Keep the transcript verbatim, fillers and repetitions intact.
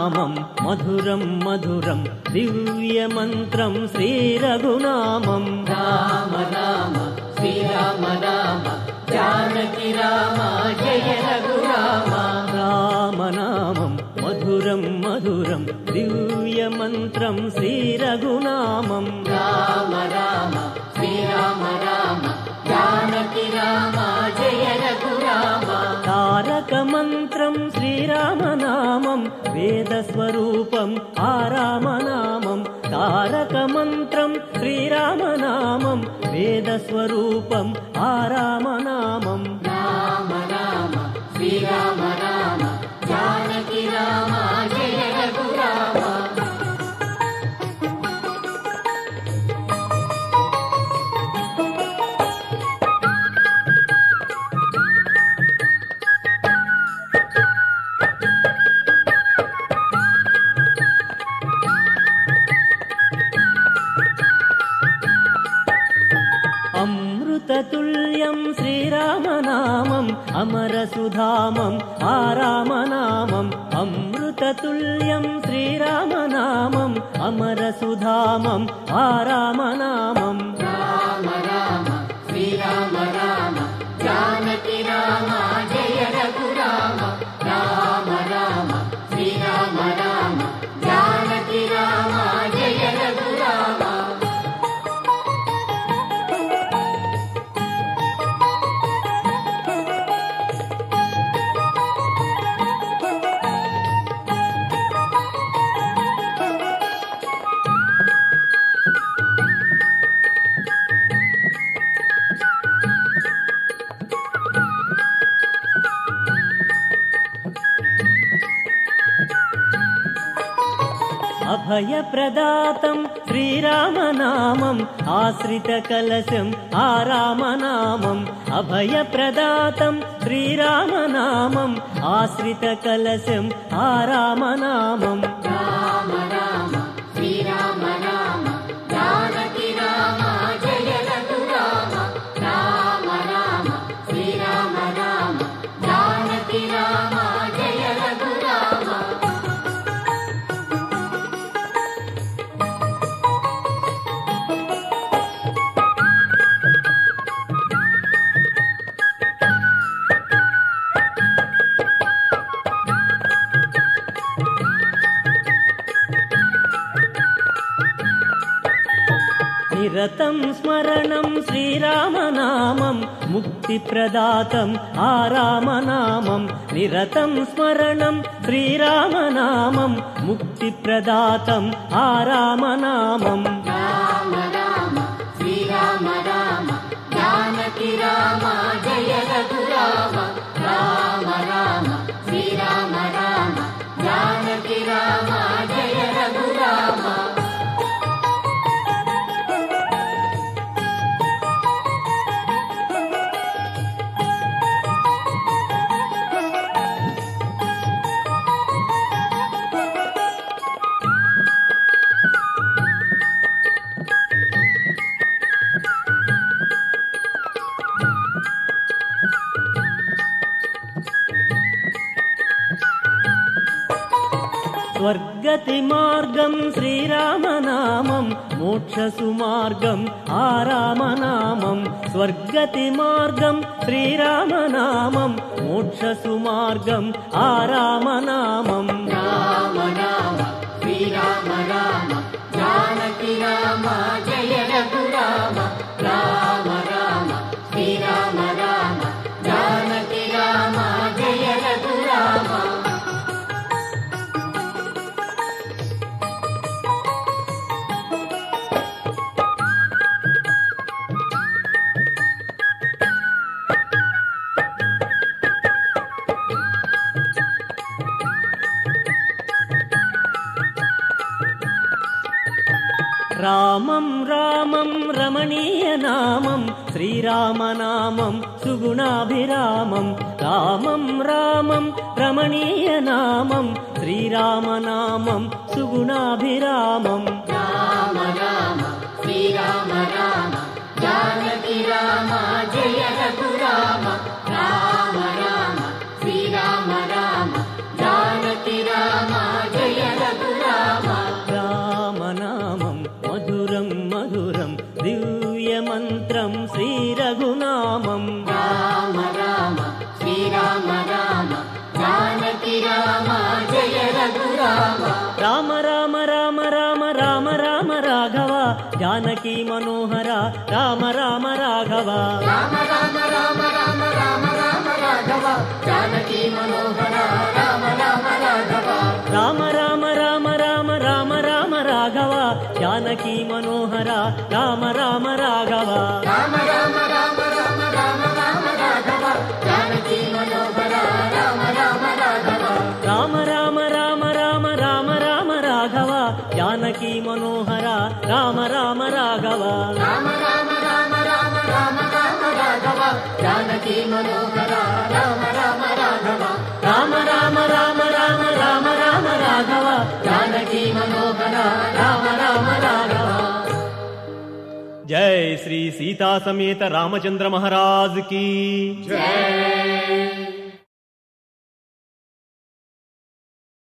రామనామం మధురం మధురం దివ్య మంత్రం శ్రీ రఘునామం రామ రామ శ్రీరామ రామ జానకి రామ జయ రఘురామ రామనామం మధురం మధురం దివ్య మంత్రం శ్రీ రఘునామం రామ రామ శ్రీరామ రామ జానకి రామ జయ రఘురామ తారక మంత్రం శ్రీరామనామం వేద స్వరూపం ఆ రామనామం తారక మంత్రం శ్రీరామనామం వేద స్వరూపం ఆ రామనామం రామ రామ శ్రీరామ రామ జానకి రామ జయ రఘురామ అమృతతుల్యం శ్రీరామనామం అమరసుధామం ఆ రామనామం అమృతతుల్యం శ్రీరామనామం అమరసుధామం ఆ రామనామం రామ రామ శ్రీరామ రామ జానకి రామ జయ రఘురామ రామ రామ శ్రీరామ రామ జానకి రామ జయ రఘురామ అభయప్రదాతం శ్రీరామనామం ఆశ్రిత కలశం ఆ రామనామం అభయప్రదాతం శ్రీరామనామం ఆశ్రిత కలశం ఆ రామనామం రామ రామ శ్రీరామ రామ జానకి రామ జయ రఘురామ రామ రామ శ్రీరామ రామ జానకి రామ జయ రఘురామ నిరతం స్మరణం శ్రీరామనామం ముక్తిప్రదాతం ఆ రామనామం నిరతం స్మరణం శ్రీరామనామం ముక్తిప్రదాతం ఆ రామనామం రామ రామ శ్రీరామ రామ జానకి రామ జయ రఘురామ రామ రామ శ్రీరామ రామ జానకి రామ జయ రఘురామ స్వర్గతి మార్గం శ్రీరామనామం మోక్షసుమార్గం ఆ రామనామం స్వర్గతి మార్గం శ్రీరామనామం మోక్షసుమార్గం ఆ రామనామం రామ రామ శ్రీరామ రామ జానకి రామ జయ రఘురామ రామ రామ శ్రీరామ రామ జానకి రామ జయ రఘురామ రామం రామం రమణీయనామం శ్రీరామనామం సుగుణాభిరామం రామం రామం రమణీయనామం శ్రీరామనామం సుగుణాభిరామం రామ రామ శ్రీరామ రామ జానకి రామ జయ రఘురామ రామ రామ శ్రీరామ రామ జానకి రామ జయ రామ రామ రామ రామ రామ రామ రాఘవ జానకి మనోహర రామ రామ రాఘవ రామ రామ రామ రామ రామ రామ రాఘవ జానకి మనోహర రామ రామ రాఘవ రామ రామ రామ రామ రామ రామ రాఘవ జానకి మనోహర రామ రామ రాఘవ రామ రామ రామ రామ రామ రామ రాఘవ జానకి మనోహర రామ రామ రాఘవ రామ రామ రామ రామ రామ రామ రాఘవ జానకి మనోహర రామ రామ రాఘవ రామ రామ రామ రామ రామ రామ రాఘవ జానకి మనోహర రామ రామ రాఘవ రామ రామ రామ రామ రామ రామ రాఘవ జానకి మనోహర రామ రామ రాఘవ జై శ్రీ సీతా సమేత రామచంద్ర మహారాజ్ की జై